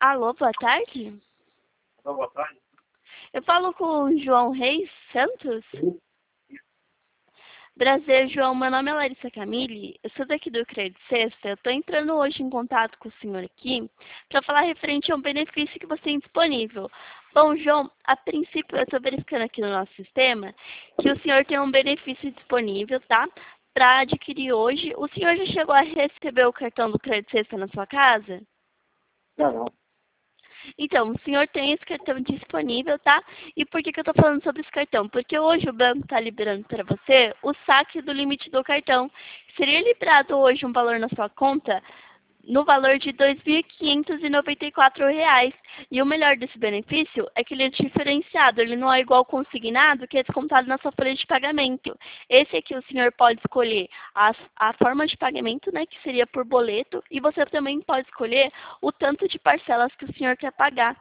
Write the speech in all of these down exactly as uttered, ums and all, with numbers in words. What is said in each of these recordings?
Alô, boa tarde? Alô, boa tarde. Eu falo com o João Reis Santos? Sim. Prazer, João. Meu nome é Larissa Camille. Eu sou daqui do Crédito Sexta. Eu estou entrando hoje em contato com o senhor aqui para falar referente a um benefício que você tem disponível. Bom, João, a princípio eu estou verificando aqui no nosso sistema que o senhor tem um benefício disponível, tá? Para adquirir hoje. O senhor já chegou a receber o cartão do Crédito Sexta na sua casa? Não, não. Então, o senhor tem esse cartão disponível, tá? E por que que eu tô falando sobre esse cartão? Porque hoje o banco está liberando para você o saque do limite do cartão. Seria liberado hoje um valor na sua conta no valor de dois mil quinhentos e noventa e quatro reais. E o melhor desse benefício é que ele é diferenciado, ele não é igual consignado, que é descontado na sua folha de pagamento. Esse aqui o senhor pode escolher a, a forma de pagamento, né, que seria por boleto, e você também pode escolher o tanto de parcelas que o senhor quer pagar.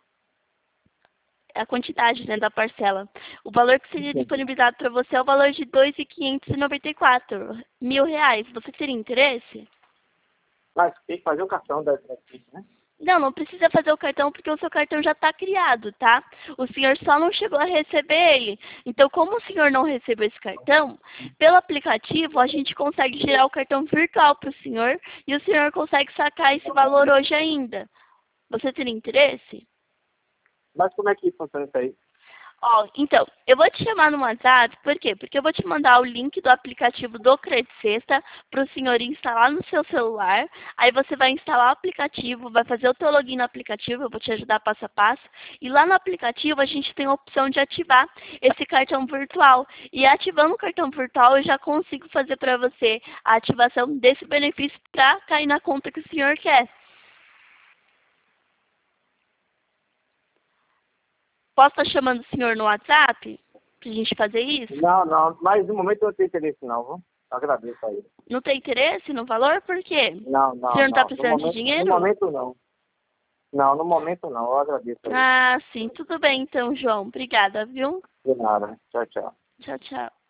A quantidade, né, da parcela. O valor que seria disponibilizado para você é o valor de dois mil quinhentos e noventa e quatro mil reais. Você teria interesse? Mas tem que fazer o cartão da benefício, né? Não, não precisa fazer o cartão porque o seu cartão já está criado, tá? O senhor só não chegou a receber ele. Então, como o senhor não recebeu esse cartão, pelo aplicativo a gente consegue gerar o cartão virtual para o senhor e o senhor consegue sacar esse valor hoje ainda. Você teria interesse? Mas como é que funciona isso aí? Ó, então, eu vou te chamar no WhatsApp, por quê? Porque eu vou te mandar o link do aplicativo do Crédito Sexta para o senhor instalar no seu celular. Aí você vai instalar o aplicativo, vai fazer o teu login no aplicativo, eu vou te ajudar passo a passo. E lá no aplicativo a gente tem a opção de ativar esse cartão virtual. E ativando o cartão virtual eu já consigo fazer para você a ativação desse benefício para cair na conta que o senhor quer. Posso estar chamando o senhor no WhatsApp para a gente fazer isso? Não, não. Mas no momento eu não tenho interesse não, viu? Agradeço aí. Não tem interesse no valor? Por quê? Não, O não, senhor não está não. No precisando de momento, no dinheiro? momento não. Não, no momento não. Eu agradeço aí. Ah, sim. Tudo bem então, João. Obrigada, viu? De nada. Tchau, tchau. Tchau, tchau.